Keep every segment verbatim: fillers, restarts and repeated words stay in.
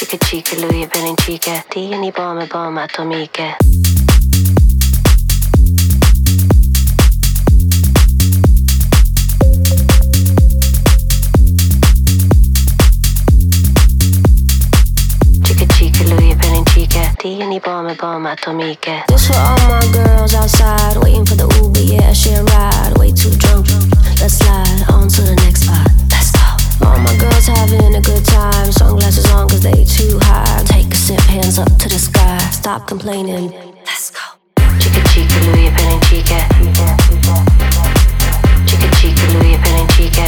Chica chica lui per in chica, tieni bombe bombe atomiche. Chica chica lui per in chica, tieni bombe bombe atomiche. This for all my girls outside, waiting for the Uber, yeah, share a ride. Way too drunk, let's slide on to the next spot. Let's go. All my girls having a good time, sunglasses on cause they too high. Take a sip, hands up to the sky, stop complaining. Let's go. Chica chica lui per in chica. Chica chica lui per in chica.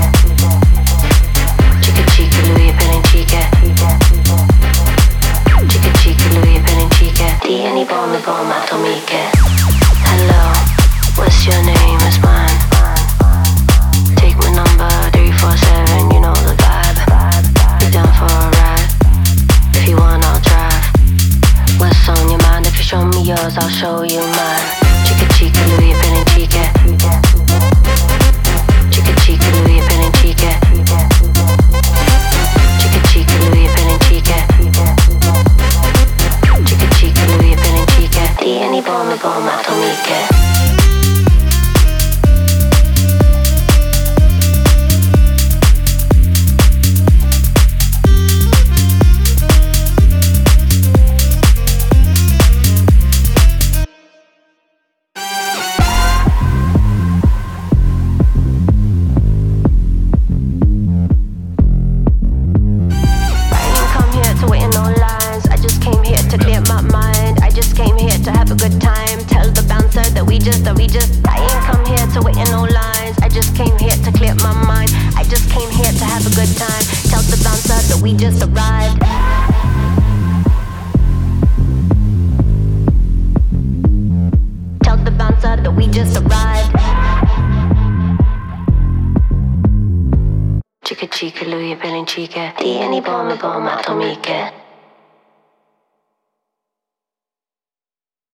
Chica chica lui per in chica. Chica chica lui per in chica. Tieni bombe bombe atomiche. Hello, what's your name? It's mine. Take my number three four seven, you know the vibe. You down for a ride? If you want, I'll drive. What's on your mind? If you show me yours, I'll show you mine. Chica chica lui per in chica. Chica chica lui per in chica. Chica chica lui per in chica. Chica chica lui per in chica. Tieni bombe bombe atomiche. Chica chica lui per in chica. Tieni bombe bombe atomiche.